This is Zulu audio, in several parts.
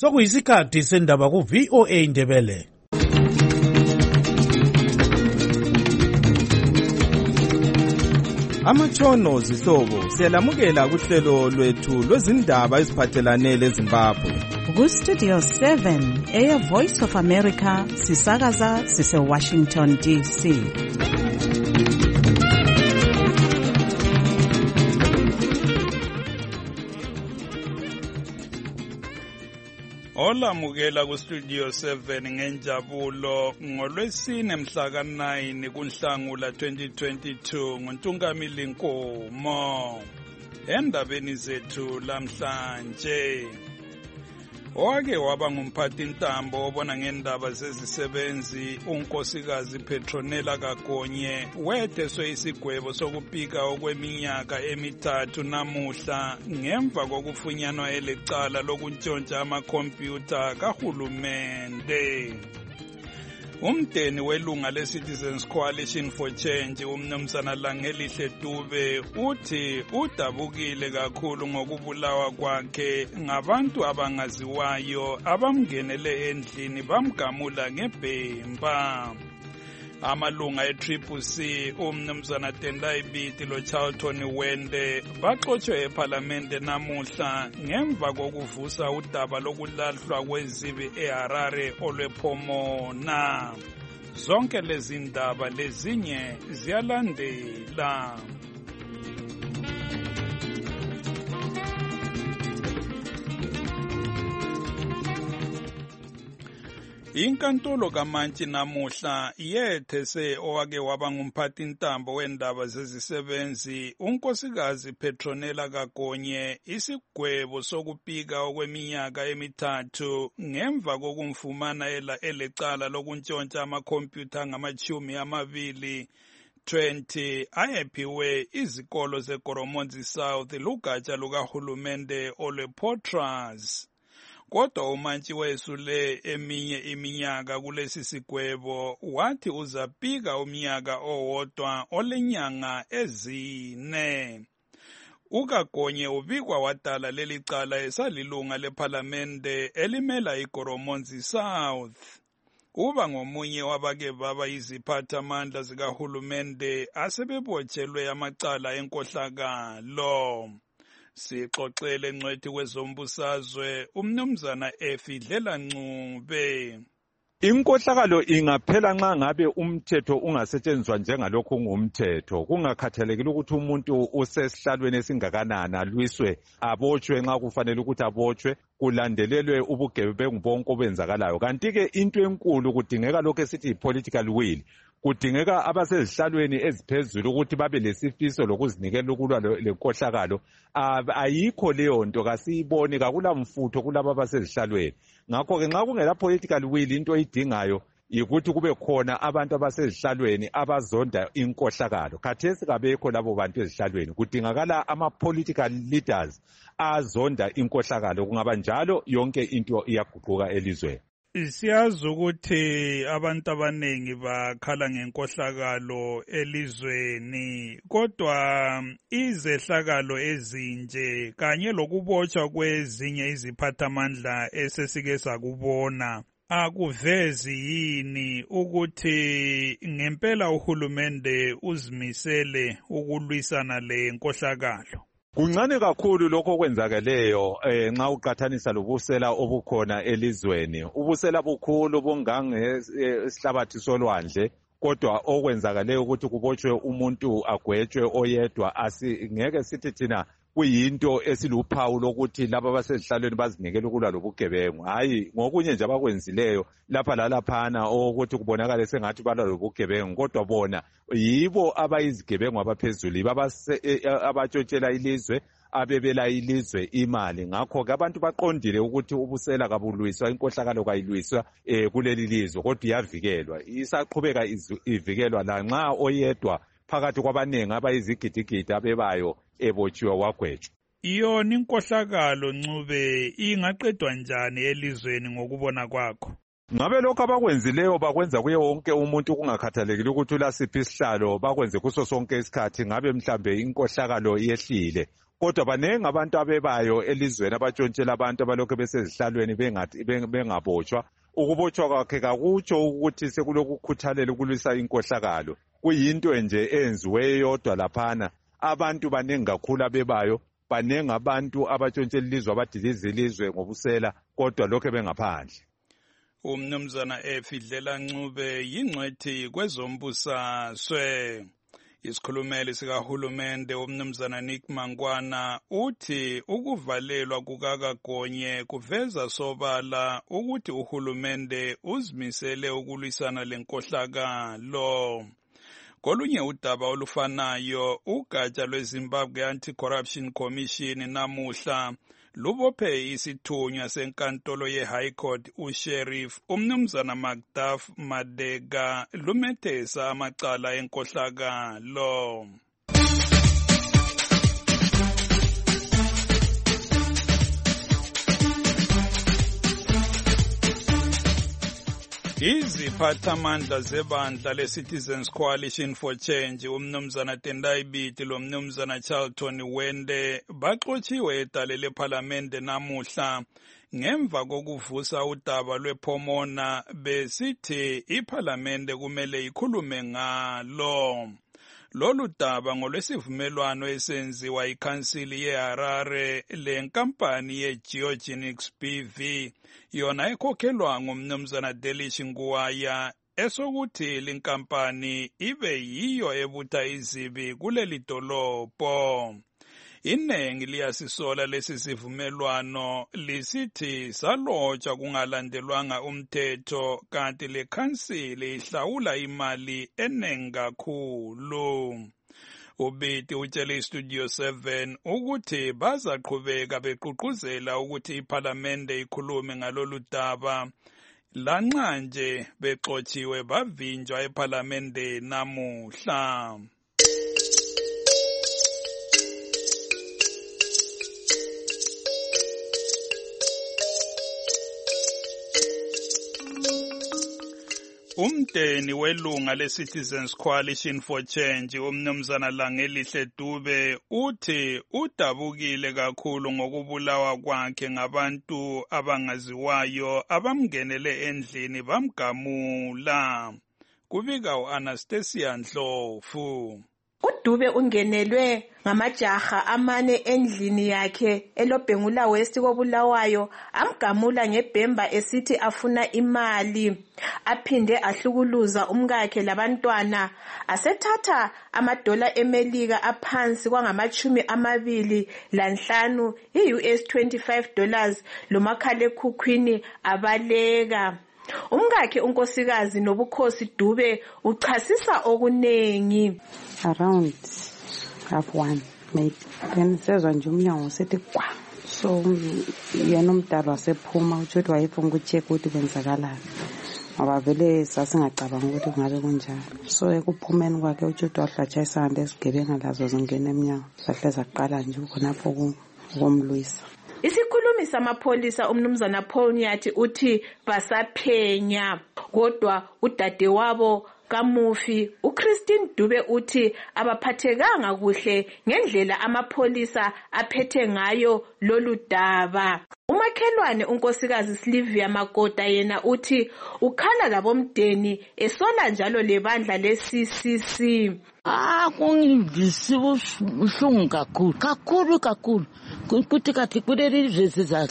Sokuyisikhathi sendaba ku VOA Indebele. Amatshono zihlobo siyalamukela kuhlelo lwethu lwezindaba eziphathelane leZimbabwe. Ku Studio 7 Air Voice of America sisakaza sise Washington DC. Olamukela ku Studio 7 ngenjabulo ngolwesine mhla ka9 kuNhlangula 2022 nguNtungamili Nkomo. Endabeni zethu lamhlanje, owake waba ngumphathi ntambo obona ngendaba zezisebenzi unkosikazi Petronella Kagonye wetheswe isigwebo sokupika okweminyaka emithathu namuhla ngemva kokufunyanwa elecala lokuntshontsha amakhompyutha kahulumende. Umdeni welunga le-Citizens Coalition for Change umnumzana Langelihle Dube uthi udabukile kakhulu ngokubulawa kwakhe ngabantu abangaziwayo abamngenele endlini bamgamula ngebhemba. Amalunga e-CCC umnumzana Tendai Biti loCharlton Wende baxotshwe eParliamente namuhla ngemva kokuvusa udaba lokulahlwa kwezibi eHarare olwePhomona. Zonke lezi ndaba lezinye ziyalandela. Inkantolo kaMantshi namuhla yethese owake waba ngumphathi ntambo wendaba zezisebenzi unkosikazi Petronella Kagonye isigwebo sokupika okweminyaka emithathu ngemva kokumfumana elecala lokuntshontsha amakhompyutha ngama-20 ayephiwe izikolo zeGoromonzi South lugatsha lukahulumende olwePortras. Kodwa uMantshi wesule eminye iminyaka kulesi sigwebo wathi uzapika umnyaka owodwa olenyanga ezine. uKagonye ubikwa wadala leli cala esalilunga leParliamente elimela iGoromonzi South. Uba ngomunye wabake baba iziphathamandla zikahulumende asebebotshelwe amacala enkohlakalo. Sixoxele ngcwethi kwezombusazwe umnumzana Efidlela Ncube. Inkohlakalo ingaphela nxa ngabe umthetho ungasetshenziswa njengalokho ngumthetho, kungakhathalekile ukuthi umuntu usesihlalweni esingakanani alwiswe abotshwe nxa kufanele ukuthi abotshwe, kulandelelwe ubugebengu bonke obenzakalayo. Kanti ke into enkulu kudingeka lokho esithi political will. Kudingeka abasezihlalweni eziphezulu ukuthi babe lesifiso lokuzinikela ukulwa lenkohlakalo. Ayikho leyo nto, kasiyiboni, kakula mfutho kulabo abasezihlalweni. Ngakho ke nxa kungela political will, into idingayo yikuthi kube khona abantu abasezihlalweni abazonda inkohlakalo. Khathesi kabekho labo bantu ezihlalweni, kudingakala ama-political leaders azonda inkohlakalo. Kungaba njalo yonke into iyaguquka elizweni. Siyazi ukuthi abantu abanengi bakhala ngenkohlakalo elizweni, kodwa izehlakalo ezinje kanye lokubotshwa kwezinye iziphathamandla esesike sakubona akuvezi yini ukuthi ngempela uhulumende uzimisele ukulwisana le nkohlakalo? Kuncane kakhulu lokho kwenzakeleyo nxa uqathanisa lobusela obukhona elizweni. Ubusela bukhulu bungangesihlabathi solwandle, kodwa okwenzakeleyo ukuthi kubotshwe umuntu agwetshwe oyedwa asingeke sithi thina kuyinto esiluphawu lokuthi laba abasezihlalweni bazinikela ukulwa lobugebengu. Hayi, ngokunye nje abakwenzileyo lapha lalaphana ukuthi kubonakale sengathi balwa lobugebengu, kodwa bona yibo abayizigebengu abaphezulu, abatshotshela ilizwe, abebela ilizwe imali. Ngakho ke abantu baqondile ukuthi ubusela kabulwiswa, inkohlakalo kayilwiswa kuleli lizwe, kodwa iyavikelwa, isaqhubeka ivikelwa lanxa oyedwa phakathi kwabanengi abayizigidigidi abebayo ebotshiwe wagwetshwa. Iyona inkohlakalo Ncube ingaqedwa njani elizweni ngokubona kwakho? Ngabe lokho abakwenzileyo bakwenza kuye wonke umuntu kungakhathalekile ukuthi ulasiphi isihlalo, bakwenze kuso sonke isikhathi. Ngabe mhlambe inkohlakalo yehlile, kodwa baningi abantu abebayo elizweni abatshontshela abantu abalokhu besezihlalweni bengabotshwa. Ukubotshwa kwakhe kakutsho ukuthi sekulokukhuthalela ukulwisa inkohlakalo, kuyinto nje enziweyo yodwa laphana. Abantu baningi kakhulu abebayo, baningi abantu abatshontshela ilizwe abadiliza ilizwe ngobusela, kodwa lokho bengaphandle. Umnumzana Efidlela Ncube yingcwethi kwezombusazwe. Isikhulumeli sikahulumende umnumzana Nick Mangwana uthi ukuvalelwa kukakagonye kuveza sobala ukuthi uhulumende uzimisele ukulwisana lenkohlakalo. Kolunye udaba olufanayo, ugatsha lweZimbabwe Anti-Corruption Commission namuhla lubophe isithunywa senkantolo ye-High Court uSheriff umnumzana Magdaf Madega lumethesa amacala enkohlakalo. Iziphathamandla zebandla le-Citizens Coalition for Change umnumzana Tendai Biti lomnumzana Charlton Wende baxotshiwe edale lephalamende namuhla ngemva kokuvusa udaba lwePhomona besithi iphalamende kumele ikhulume ngalo. Lolu daba ngolwesivumelwano esenziwa ikhansili yeHarare lenkampani yeGeogenics BV yona ekhokhelwa ngumnumzana Delish Nguwaya esokuthi linkampani ibe yiyo ebutha izibi kuleli dolobho. Inengi liyasisola lesi sivumelwano lisithi salotshwa kungalandelwanga umthetho kanti le khansili ihlawula imali enengi kakhulu. Ubiti utshele iStudio 7 ukuthi bazaqhubeka beqhuquzela ukuthi iphalamende ikhulume ngalolu daba lanxa nje bexotshiwe bavinjwa ephalamende namuhla. Umdeni welunga le-Citizens Coalition for Change umnumzana Langelihle Dube uthi udabukile kakhulu ngokubulawa kwakhe ngabantu abangaziwayo abamngenele endlini bamgamula. Kubika u-Anastasia Ndlovu. UDube ungenelwe ngamajaha amane endlini yakhe eLobhengula West koBulawayo amgamula ngebhemba esithi afuna imali. Aphinde ahlukuluza umkakhe labantwana asethatha amadola eMelika aphansi kwangama-25 $25 lomakhalekhukhwini abaleka. Umkakhe unkosikazi Nobukhosi Dube uchasisa okunengi. Around 1:30 maybe. Then sezwa nje umnyango usethi kwa. So yena umdala wasephuma uthi wayefuna ukucheck ukuthi kwenzakalani. Ngoba vele sasingacabanga ukuthi kungabe kunjalo. So ekuphumeni kwakhe uthi wahlatshwa isande esigebenga lazo zingena emnyango. Sahle zaqala nje khonapho ukumlwisa. Isikhulumi samapholisa umnumzana Paul Nyathi uthi basaphenya kodwa udadewabo kamufi uChristine Dube uthi abaphathekanga kuhle ngendlela amapholisa aphethe ngayo lolu daba. Umakhelwane unkosikazi Silvia Makota yena uthi ukhala labomdeni esola njalo lebandla leCCC. Kungivisi ubuhlungu kakhulu kuthi kathi kuleli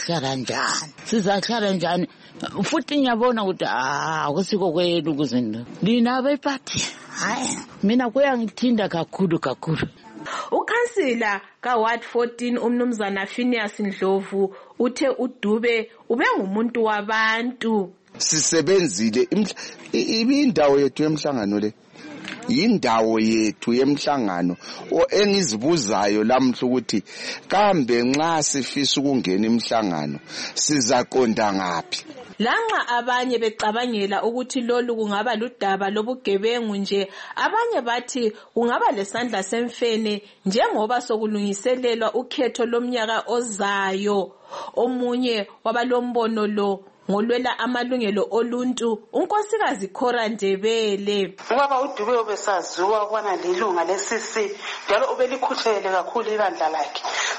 sizahlala njani futhi ngiyabona ukuthi akusiko kwenu kuzinto lina bepathi mina kuyangithinda kakhulu. Ukhansila kaWard 14 umnumzana Phineas Ndlovu uthe uDube ubengumuntu wabantu. Sisebenzile indawo yethu yemhlangano le. Indawo yethu yemhlangano engizibuzayo lamhla ukuthi kambe nxa sifisa ukungena imhlangano sizaqonda ngapi. Lanxa abanye becabangela ukuthi lolu kungaba ludaba lobugebengu nje, abanye bathi kungaba lesandla semfene njengoba sokulungiselelwa ukhetho lomnyaka ozayo. Omunye wabalombono lo ngolwela amalungelo oluntu unkosikazi Khora Ndebele. Ngoba uDube obesaziwa kwana lilunga leCC njalo obelikhuthelele kakhulu ibandla lakhe.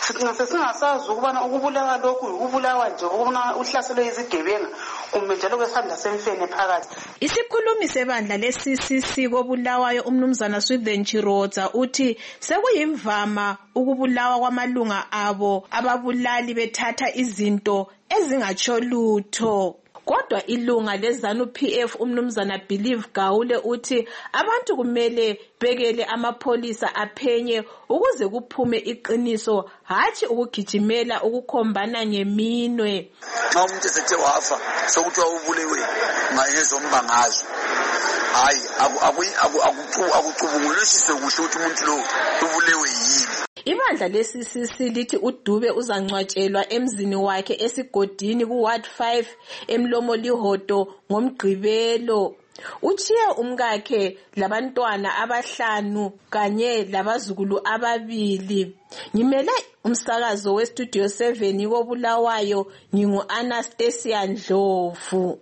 Sesingasazi ukubana ukubulawa lokhu ukubulawa nje ukubona uhlaselwe izigebenga kumbe njalo kwesandla semfene phakathi. Isikhulumi sebandla le-CCC kobulawayo umnumzana Swithen Chirodza uthi sekuyimvama ukubulawa kwamalunga abo ababulali bethatha izinto ezingatsho lutho. Kodwa ilunga leZANU-PF umnumzana Believe Gawule uthi abantu kumele bekele amapholisa aphenye ukuze kuphume iqiniso hatshi ukugijimela ukukhombana ngeminwe. Xa umuntu esethe wafa sokuthiwa ubulewe ngezombangazo hayi akucubungulishise kuhle ukuthi umuntu lo ubulewe yini. Ibandla le-CCC lithi uDube uzangcwatshelwa emzini wakhe esigodini ku-Ward 5 eMlomo Lihodo ngoMgqibelo. Uchiye umkakhe labantwana 5 kanye labazukulu 2. Ngimele umsakazo weStudio 7 kobulawayo ngingu-Anastasia Ndlovu.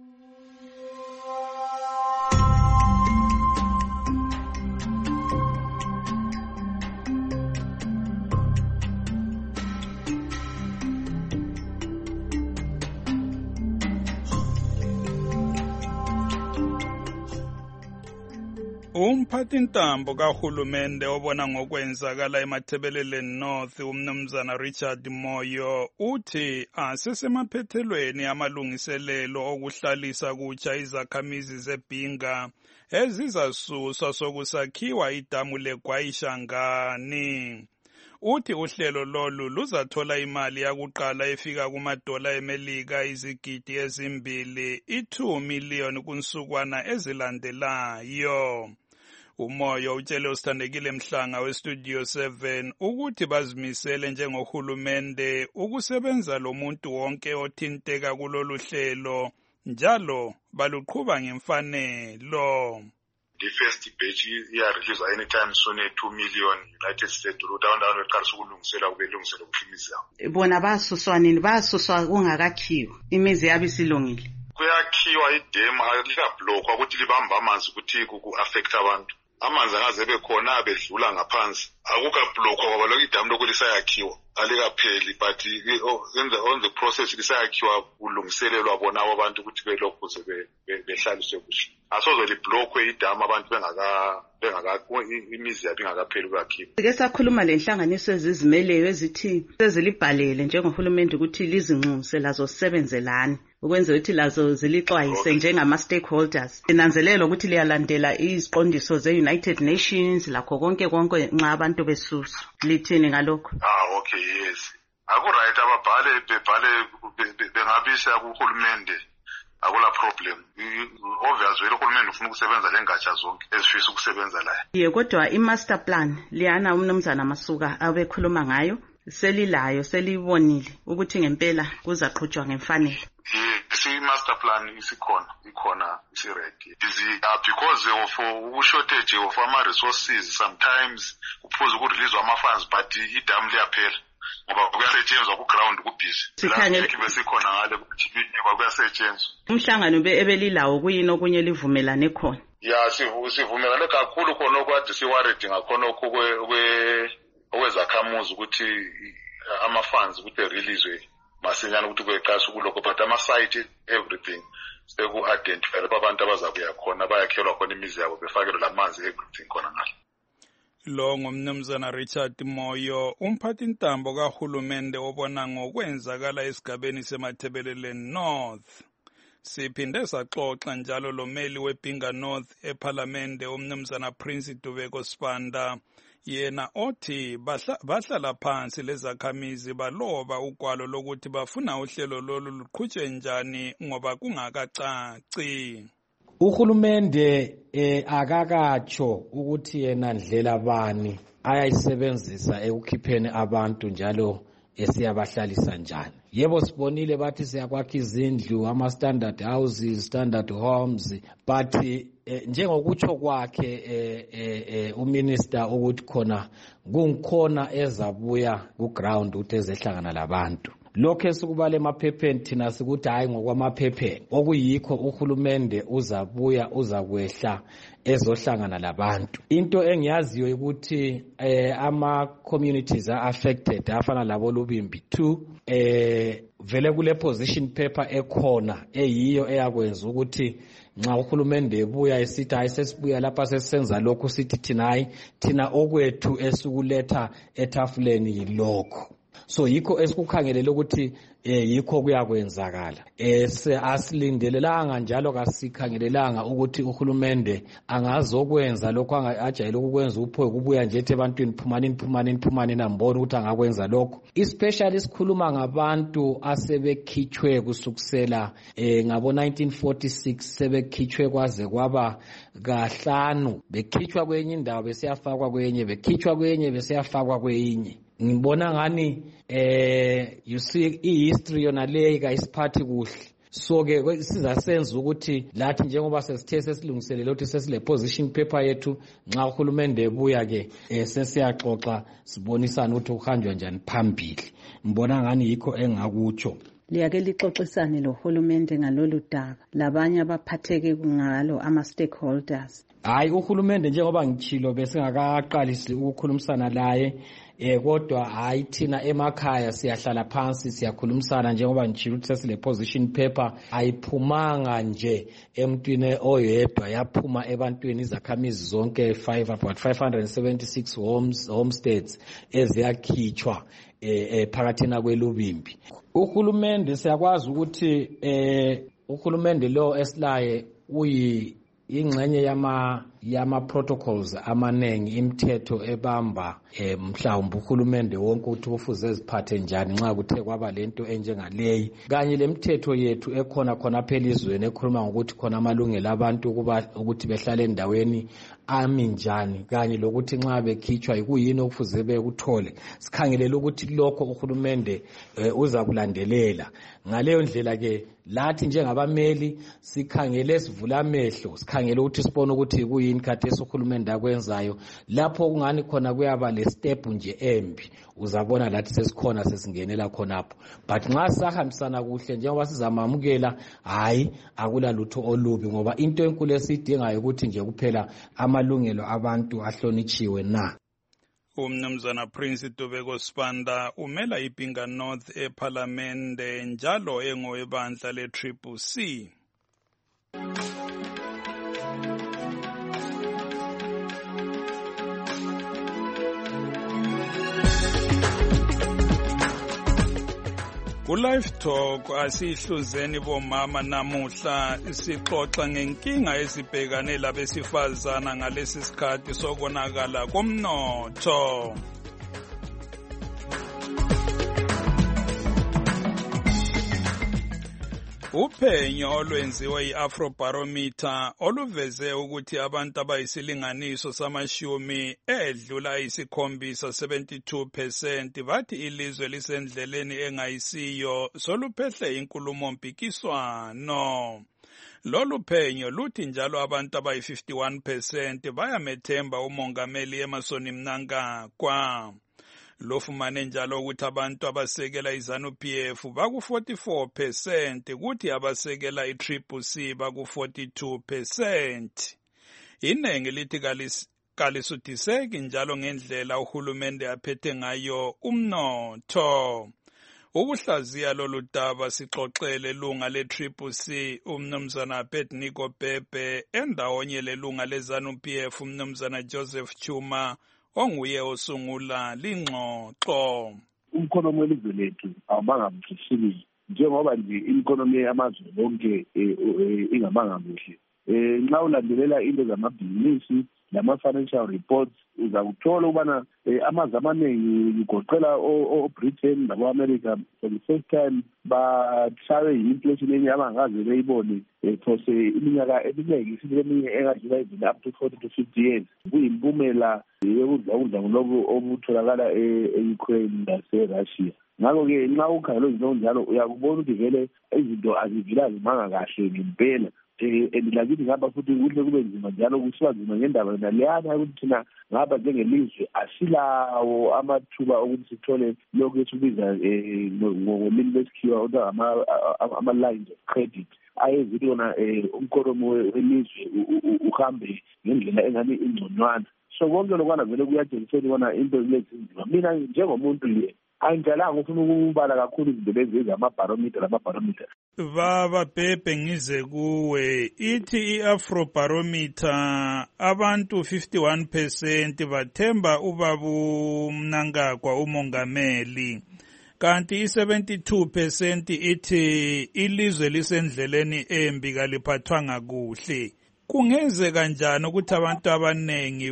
Umphathintambo kahulumende obona ngokwenzakala eMathebeleleni North umnumzana Richard Moyo uthi asesemaphethelweni amalungiselelo okuhlalisa kutsha izakhamizi zeBhinga ezizasuswa sokusakhiwa idamu leGwayishangani. Uthi uhlelo lolu luzathola imali yakuqala efika kumadola eMelika izigidi ezimbili 2 million kunsukwana ezilandelayo. Umoyo utshele usithandekile Mhlanga weStudio 7 ukuthi bazimisele njengohulumende ukusebenza lomuntu wonke othinteka kulolu hlelo njalo baluqhuba ngemfanelo. The first batch iyarelease anytime soon 2 million United States down weqalisa ukulungisela kubelungisela ukuphimiza. Bona basuswa nini basuswa kungakakhiwa imizi yabo isilungile. Kuyakhiwa idam alikablockwa ukuthi libamba amanzi ukuthi ku-affect abantu. Amanzi angaze bekhona bedlula ngaphansi akukablockwa ngoba lokho idam lokho lisayakhiwa alikapheli but on the process lisayakhiwa kulungiselelwa bona abantu ukuthi belokhu behlaliswe kuhle. Asoze liblockwe idam abantu imizi yabo ingakapheli ukuyakhiwa. Sike sakhuluma lenhlanganiso ezizimeleyo ezithi sezilibhalele njengohulumende ukuthi lizinxuse lazo sisebenzelana ukwenza ukuthi lazo zilixwayise njengama-stakeholders. Linanzelela ukuthi liyalandela iziqondiso ze-United Nations lakho konke nxa abantu besuswa. Lithini ngalokho? Okay, yes. Akuright ababhale bengabisa kuhulumende. Akula problem. Obviously uhulumende ufuna ukusebenza lengatsha zonke ezifisa ukusebenza la. Ye kodwa i-master plan liyana umnumzana Masuka abekhuluma ngayo selilayo selibonile ukuthi ngempela kuzaqhutshwa ngemfanelo. I-master plan ikhona isi-ready. Because of shortage of ama-resources sometimes kuphuza ukurelease ama-funds but idam liyaphela. Ngoba kuyasetshenzwa ku-ground kubhizi. Sikhangele besikhona ngale ukuthi kuyasetshenzwa. Umhlangano ebelilawo kuyini okunye livumelane khona? Ya sivumelane kakhulu khona okwade siwaredi ngakhona okwezakhamuzi ukuthi ama-funds ukuthi release masinyane ukuthi kweqasha kulokho but ama-site everything seku-identify abantu abazakuya khona bayakhelwa khona imizi yabo befakelwe lamanzi everything khona ngalo. Lo ngumnumzana Richard Moyo umphathintambo kahulumende obona ngokwenzakala esigabeni seMathebeleleni North. Siphinde saxoxa njalo lomeli weBhinga North eParliament umnumzana Prince Dubeko Sibanda yena othi bahlala phansi lezakhamizi baloba ugwalo lokuthi bafuna uhlelo lolu luqhutshwe njani ngoba kungakacaci. Uhulumende akakatsho ukuthi yena ndlela bani ayayisebenzisa ekukhipheni abantu njalo esiyabahlalisa njani. Yebo sibonile bathi siyakwakha izindlu ama-standard houses, standard homes but njengokutsho kwakhe uminister ukuthi khona kungikhona ezabuya ku-ground ukuthi ezehlangana labantu. lokho esikubale emaphepheni thina sikuthi hayi ngokwamaphepheni okuyikho uhulumende uzabuya uzakwehla ezohlangana labantu. Into engiyaziyo ukuthi ama communities are affected afana labo Lubimbi 2 vele kule position paper ekhona eyiyo eyakwenza ukuthi nxa uhulumende ebuya esithi hayi sesibuya lapha sesisenza lokho sithi thina okwethu esikuletha etafuleni yilokho. So yikho esikukhangelele ukuthi yikho kuyakwenzakala. Asilindelelanga njalo kasikhangelelanga ukuthi uhulumende angazokwenza lokho ajayele ukwenza uphoye kubuya nje ethi ebantwini phumani nambona ukuthi angakwenza lokho. Especially sikhuluma ngabantu asebekhitshwe kusukusela ngabo 1946 sebekhitshwe kwaze kwaba kahlanu, bekhitshwa kwenye indawo besiyafakwa kwenye, bekhitshwa kwenye besiyafakwa kwenye. Ngibona ngani you see history yona leyi kayisiphathi kuhle. So ke sizasenza ukuthi lathi njengoba sesithe sesilungiselele ukuthi sesile position paper yethu nxa uhulumende ebuya ke sesiyaxoxa sibonisana ukuthi uhanjwa njani phambili. Ngibona ngani yikho engakutsho. Liyake lixoxisane lohulumende ngalolu daba labanye abaphatheke ngalo ama stakeholders. Hayi uhulumende njengoba ngichilo besingakaqalisi ukukhulumisana laye kodwa hayi thina emakhaya siyahlala phansi siyakhulumisana njengoba ngichilo ukuthi sesile position paper ayiphumanga nje emntwini oyedwa yaphuma ebantwini izakhamizi zonke about 576 homesteads eziyakhitshwa phakathina kweLubimbi. Uhulumende siyakwazi ukuthi uhulumende lo esilaye ingxenye yama protocols amanengi imithetho ebamba mhlawumbe uhulumende wonke ukuthi kufuze eziphathe njani nxa kuthe kwaba lento enjengaleyi, kanye lemithetho yethu ekhona khona phelizweni ekhuluma ngokuthi khona amalungelo abantu ukuthi behlale endaweni ami njani, kanye lokuthi nxa bekhitshwa ikuyini okufuze bekuthole. Sikhangelele ukuthi lokho uhulumende uza kulandelela. Ngaleyo ndlela ke lathi njengabameli sikhangele sivula amehlo, sikhangele ukuthi sibone ukuthi kuyini khathesi uhulumende akwenzayo. Lapho kungani khona kuyaba le step nje embi, uzabona lathi sesikhona sesingenela khonapho. But nxa sahambisana kuhle njengoba sizamamukela, hayi akula lutho olubi, ngoba into enkulu esidingayo ukuthi nje kuphela amalungelo abantu ahlonitshiwe na. Umnumzana Prince Dubeko Sibanda umela iBinga North eParliamente njalo engowebandla le-CCC. Ku-Live Talk asihluzeni bomama namuhla sixoxa ngenkinga ezibhekane labesifazana ngalesi sikhathi sokonakala komnotho. Uphenyo olwenziwe yi-Afrobarometer oluveze ukuthi abantu abayisilinganiso samashumi edlula isikhombisa 72% bathi ilizwe lisendleleni engayisiyo soluphehle inkulumo mpikiswano. Lolu phenyo luthi njalo abantu abayi-51% bayamethemba umongameli Emmerson Mnangagwa. Lofumane njalo ukuthi abantu abasekela iZANU-PF baku-44% kuthi abasekela i-CCC baku-42%. Iningi lithi kalisuthiseki njalo ngendlela uhulumende aphethe ngayo umnotho. Ukuhlaziya lolu daba sixoxele lunga le-CCC umnumzana Abednego Bhebhe endawonye lelunga le-ZANU-PF umnumzana Joseph Chuma onguye osungula lingxoxo. Umkhonomi welizwe lethu awubangamuhlishile njengoba nje ikonomi yamazwe lonke ingabanga kuhle. Nxa ulandelela into zamabhizinisi lama-financial reports uzakuthola ukubana amazwe amaningi kugoqela o-Britain nabo-America for the first time bahlawe yi-inflation enye abangaze beyibone phose iminyaka eminingi isile eminye engadlula izina up to 40 to 50 years. Kuyimpumela yokudla lobu obutholakala e-Ukraine nase-Russia. Ngakho-ke nxa ukhangela izinto njalo uyakubona ukuthi vele izinto azivila zimanga kahle ngempela. and lakithi ngapha futhi kuhle kube nzima njalo kusiba nzima ngendaba naleyana ukuthi thina ngapha njengelizwe asilawo amathuba okuthi sithole lokhu esibiza ngolimi lesikhiwa ama-lines of credit ayezithi yona umkoromo welizwe uhambe ngendlela engani ingconywana. So konke lokwana vele kuyatshengisela ukubona into lezi nzima. Mina njengomuntu nje angidlalanga ufuna ukubala kakhulu izinto lezi lamabharometer. Baba Bhebhe ngize kuwe ithi i-Afrobarometer abantu 51% bathemba ubaba uMnangagwa umongameli, kanti i-72% ithi ilizwe lisendleleni embi kaliphathwanga kuhle. Kungenzeka kanjani ukuthi abantu abanengi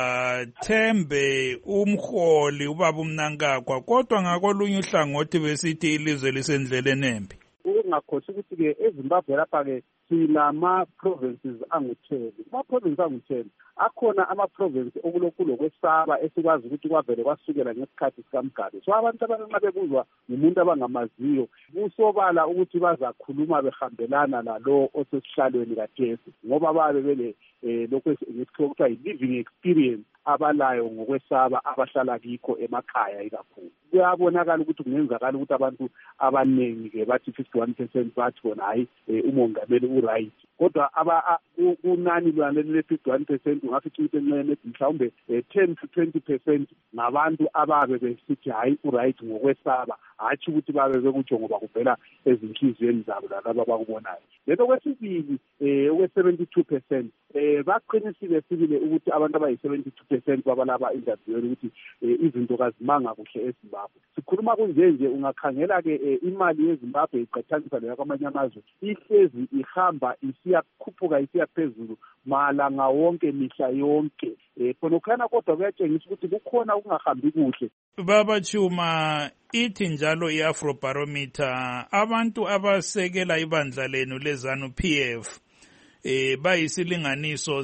bathembe umholi ubaba uMnangagwa kodwa ngakolunye uhlangothi besithi ilizwe lisendleleni embi? Ungakhosi ukuthi-ke eZimbabwe lapha-ke sinama-provinces angu-10. Ama-provinces angu-10 akhona ama-province okulokhu lokwesaba esikwazi ukuthi kwavele kwasukela ngesikhathi sikaMgabe. So abantu abanenxa bebuzwa ngumuntu abangamaziyo kusobala ukuthi bazakhuluma behambelana nalo osesihlalweni kathesi ngoba babe bele lokho ngesikhathi kuthiwa yi-living experience abalayo ngokwesaba abahlala kikho emakhaya ikakhulu. Kuyabonakala ukuthi kungenzakala ukuthi abantu abaningi-ke bathi 51% bathi bona hayi umongameli u-right, kodwa kunani lwanele le-51% ungafithi ukuthi enxenye mhlawumbe 10 to 20% ngabantu ababe besithi hayi u-right ngokwesaba, hatshi ukuthi babe bekutsho ngoba kuvela ezinhliziyweni zabo lalabo abakubonayo. Lento kwesibili okwe-72% baqinisile sibile ukuthi abantu abayi-72% babalaba interviewini ukuthi izinto kazimanga kuhle eZimbabwe. Sikhuluma kunje ungakhangela-ke imali yeZimbabwe iqathaniswa leya kwamanye amazwe ihlezi ihamba isiyakhuphuka isiya phezulu malanga wonke mihla yonke. Khonokhana kodwa kuyatshengisa ukuthi kukhona ukungahambi kuhle. Baba Chuma, ithi njalo i-Afrobarometer abantu abasekela ibandla lenu leZANU-PF bayisilinganiso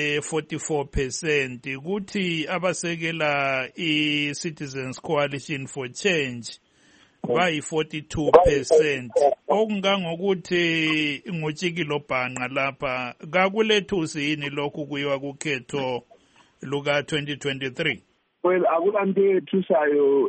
se-44%, kuthi abasekela i-Citizens Coalition for Change bayi-42%. Okungangokuthi nguTshikilo Bhanqa lapha kakulethusi yini lokhu kuyiwa kukhetho luka-2023? Well, akulanto ethusayo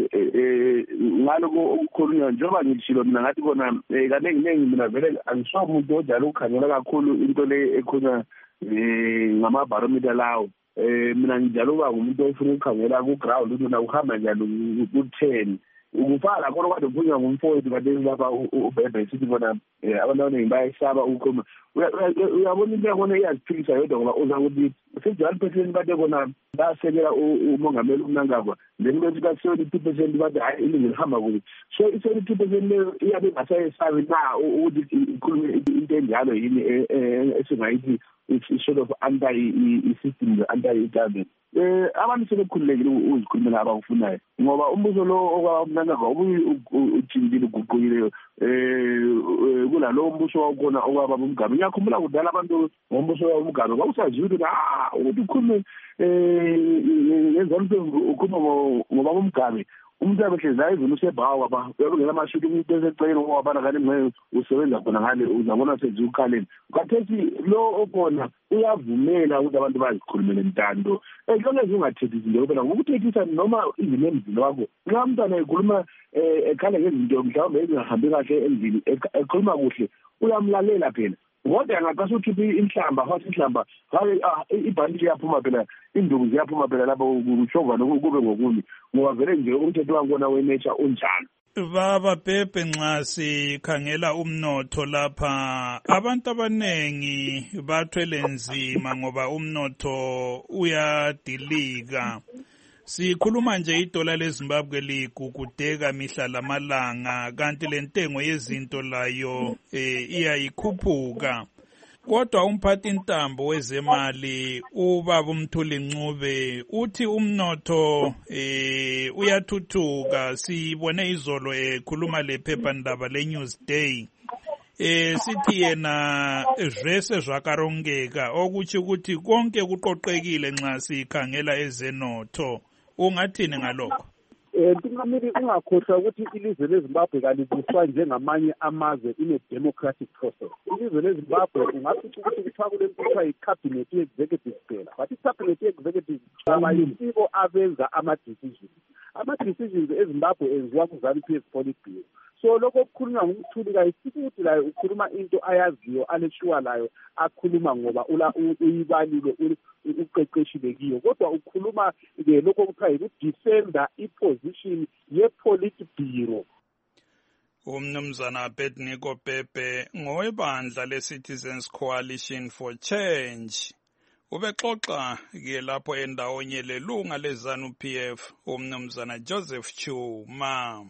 ngaloko okukhulunywa njengoba ngitshilo mina ngathi kona kanengi mina vele angisho umuntu odala ukukhangela kakhulu into le ekhona ngama-barometer lawo. Mina njalo uba ngumuntu ofuna ukukhangela ku-ground ukuthi ukuhamba njalo ku-10 ukufala khona kade kuvunywa ngumfowethu kade lapha uBhebhe sithi bona abantu abaningi bayayisaba ukukhuluma. Uyabona into yakhona iyaziphikisa yodwa ngoba uza ukuthi 51% bade khona basekela umongameli uMnangagwa, then bethi ka-72% bathi hayi ilizwe lihamba kuhle. So i-72% leyo iyabe ingasayesabi na ukuthi ikhulume into enjalo yini esingayithi it's sort of anti-system, anti-government. Abantu sebekhululekile uzikhulumela abakufunayo ngoba umbuso lo okwaMnangagwa utshintshile uguqukile kulalo mbuso wawukhona okwaba uMgabe. Ngiyakhumbula kudala abantu ngombuso wawuMgabe kwakusaziwa ukuthi ukhulume ngezansi ukhuluma ngoba uMgabe umuntu abehlezi ayivuna usebhawa ba uyabona amashuthu umuntu esecela ngoba kanti ngeke usebenza khona ngale uzabona senze ukhaleni. Kathesi lo okhona uyavumela ukuthi abantu bazikhulumele ntando ehlonge ungathethi izinto phela ngokuthethisa noma izimo emzini wakho. Nxa umntwana ekhuluma ekhala ngezinto mhlawumbe ezingahambi kahle endlini ekhuluma kuhle uyamlalela phela. Kodwa angaqasa uthi inhlamba hathi inhlamba hayi ibhanti yaphuma phela induku ziyaphuma phela lapho kushova kube ngokuni ngoba vele nje umthetho wakhona wenature unjalo. Baba Bhebhe, nxa sikhangela umnotho lapha abantu abanengi bathwele nzima ngoba umnotho uyadilika. Sikhuluma nje idola leZimbabwe ligugudeka mihla lamalanga kanti lentengo yezinto layo iyayikhuphuka. Kodwa umphathi ntambo wezemali ubaba uMthuli Ncube uthi umnotho uyathuthuka. Sibone izolo ekhuluma lephephandaba leNewsday sithi yena vese zvakarongeka okuthi ukuthi konke kuqoqekile nxa sikhangela ezenotho. Ungathini ngalokho? Ntungamiri ungakhohlwa ukuthi ilizwe leZimbabwe kalibuswa njengamanye amazwe ine-democratic process. Ilizwe leZimbabwe ungafica ukuthi kuthiwa kulento kuthiwa yi-cabinet ye-executive kuphela, but i-cabinet ye-executive abayisibo abenza ama-decisions. Ama-decisions eZimbabwe enziwa ku-ZANU-PF Politburo. So lokho okukhulunywa ngumthuli kayisithi ukuthi layo ukhuluma into ayaziyo aleshuwa layo akhuluma ngoba uyibalile uqeqeshile kiyo, kodwa ukhuluma lokho kuthiwa yikudefenda iposition ye-Politburo. Umnumzana Abednego Pepe ngowebandla le-Citizens Coalition for Change ubexoxa ke lapho endawonye lelunga le-ZANU-PF umnumzana Joseph Chuma.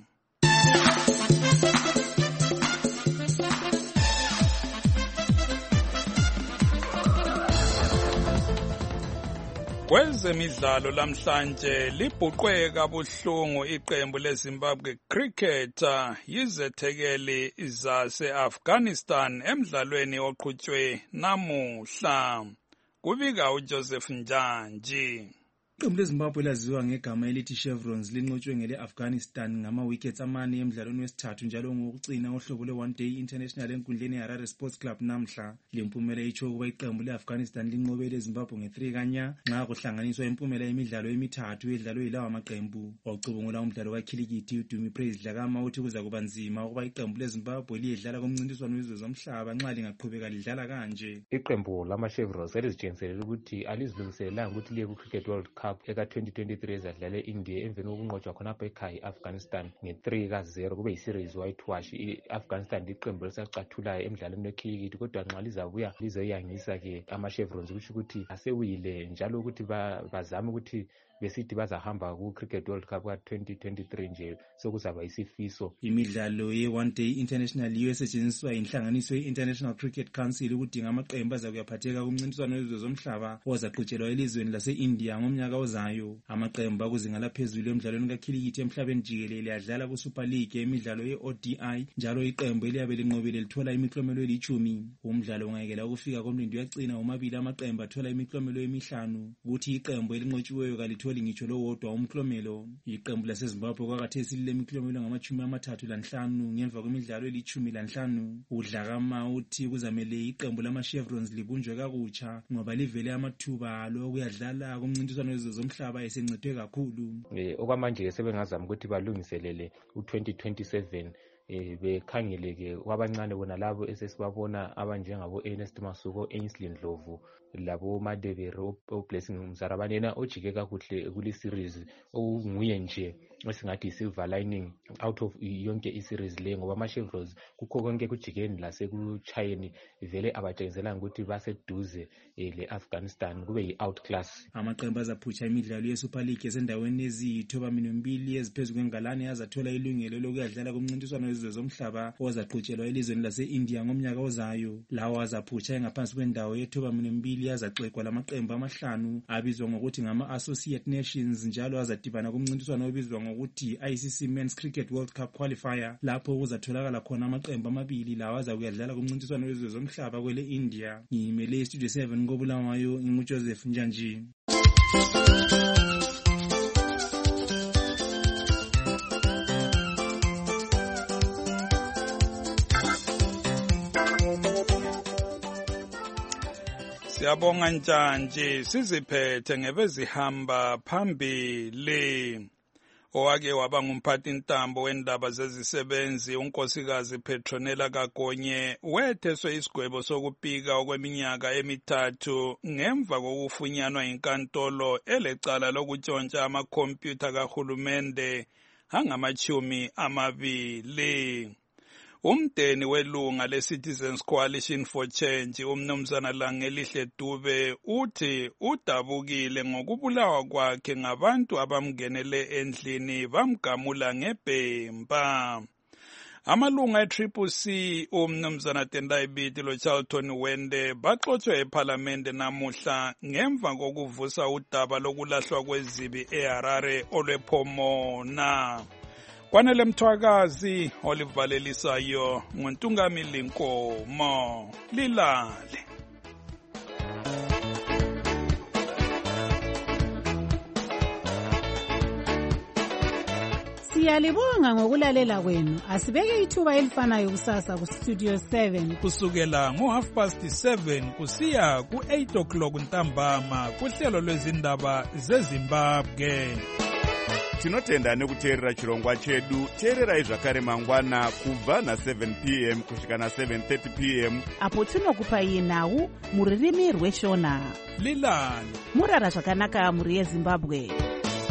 Kwezemidlalo lamhlanje libhuqwe kabuhlungu iqembu leZimbabwe Cricketer yizethekeli zase-Afghanistan emdlalweni oqhutshwe namuhla. Kubika uJoseph Njanji. Iqembu leZimbabwe laziwa ngegama elithi Chevrons linqotshwe ngele-Afghanistan ngama-wickets amane emdlalweni wesithathu njalo ngokucina ohlobo lwe-One Day International enkundleni yeHarare Sports Club namhla. Le mpumela itsho ukuba iqembu le-Afghanistan linqobele eZimbabwe nge-3-0 nxa kuhlanganiswa impumela yemidlalo emithathu edlalwe yilawa maqembu. Wacubungula umdlalo kakhilikithi uDumi Praise Dlakama uthi kuza kuba nzima ukuba iqembu leZimbabwe liyedlala kumncintiswano wezizwe zomhlaba nxa lingaqhubeka lidlala kanje. Iqembu lama-Chevrons elizitshengiselele ukuthi alizilungiselelanga ukuthi liye ku-Cricket World Cup eka-2023 ezadlala e-India emveni kokunqotshwa khonapha ekhaya i-Afghanistan nge-3-0 kube yi-series whitewash. I-Afghanistan liqembu elisacathulayo emdlalweni wekhilikithi kodwa nxa lizabuya lizoyangisa-ke ama-Chevrons kusho ukuthi asewile njalo ukuthi bazame ukuthi besithi bazahamba ku-Cricket World Cup ka-2023 nje sokuzaba isifiso. Imidlalo ye-One Day International yiyo esetshenziswa yinhlanganiso ye-International Cricket Council ukudinga amaqembu azakuyaphatheka kumncintiswano wezizwe zomhlaba ozaqhutshelwa elizweni lase-India ngomnyaka ozayo. Amaqembu akuzinga laphezulu emidlalweni kakhilikithi emhlabeni jikelele adlala ku-Super League emidlalo ye-ODI njalo iqembu eliyabe linqobile lithola imiklomelo eli-10. Umdlalo ungayekela ukufika komlindo yagcina omabili amaqembu athola imiklomelo emihlanu kuthi iqembu elinqotshiweyo kalitholi ngitsho lowodwa umklomelo. Iqembu laseZimbabwe kwakhathesi lilemiklomelo ngama-35 ngemva kwemidlalo eli-15. UDlakama uthi kuzamele iqembu lama-Chevrons libunjwe kakutsha ngoba livele amathuba lokuyadlala kumncintiswano wezizwe zomhlaba esencedwe kakhulu. Okwamanje sebengazama ukuthi balungiselele u-2027 bekhangeleke kwabancane bona labo esesibabona abanjengabo Ernest Masuko, Ainsley Ndlovu labo Madebere Blessing Mzarabane yena ojike kakuhle kule series okunguye nje esingathi silver lining out of yonke i-series le ngoba ama-Chevrons kukho konke kujikeni lasekuchayeni vele abatshengiselanga ukuthi baseduze le-Afghanistan kube yi-outclass. Amaqembu azaphutsha imidlalo ye-Super League esendaweni eziyithoba-2 eziphezu kwengalane azathola ilungelo lokuyadlala kumncintiswano wezizwe zomhlaba ozaqhutshelwa elizweni lase-India ngomnyaka ozayo. Lawo azaphutsha engaphansi kwendawo ye-2 azaxekwa lamaqembu amahlanu abizwa ngokuthi ngama-Associate Nations njalo azadibana kumncintiswano obizwa ngokuthi ICC Men's Cricket World Cup Qualifier lapho kuzatholakala khona amaqembu amabili lawo azakuyadlala kumncintiswano wezizwe zomhlaba kwele India. Ngimele Studio 7 koBulawayo nginguJoseph Njanji. Siyabonga Njanji, siziphethe ngebezihamba phambili. Owake waba ngumphathintambo wendaba zezisebenzi unkosikazi Petronella Kagonye wetheswe isigwebo sokupika okweminyaka emithathu ngemva kokufunyanwa inkantolo elecala lokutshontsha amakhompyutha kahulumende angama-20. Umdeni welunga le-Citizens Coalition for Change umnumzana Langelihle Dube uthi udabukile ngokubulawa kwakhe ngabantu abamngenele endlini bamgamula ngebhemba. Amalunga e-CCC umnumzana Tendai Biti loCharlton Wende baxotshe eParliament namuhla ngemva kokuvusa udaba lokulahlwa kwezibi eHarare olwePhomona. Kwanele Mthwakazi olivalelisayo nguNtungamili Nkomo lilale. Siyalibonga ngokulalela kwenu. Asibeke ithuba elifanayo kusasa ku Studio 7 kusukela ngo7:30 kusiya ku8 o'clock ntambama kuhlelo lwezindaba zeZimbabwe. Tinotenda nekuteerera chirongwa chedu. Teererai zvakare mangwana kubva na7 p.m. kusvika na7:30 p.m. apo tinokupai nhau mururimi rweshona. Lilani murara zvakanaka muri yeZimbabwe.